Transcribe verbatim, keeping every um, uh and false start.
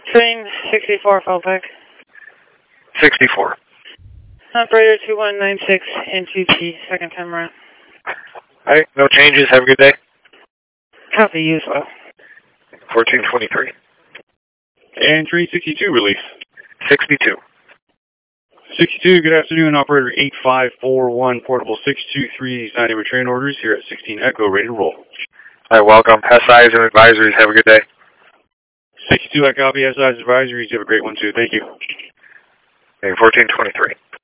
Train sixty-four, fallback. sixty-four. Operator two one nine six, N two T, second time around. Alright, no changes. Have a good day. Copy, you as well. fourteen twenty-three. And train sixty-two, release. sixty-two. sixty-two, good afternoon, operator eight five four one, portable six two three, signing with train orders here at sixteen Echo, ready to roll. Alright, welcome. S Is and advisories, have a good day. sixty-two, I copy S I's advisories, you have a great one too, thank you. Okay, fourteen twenty-three.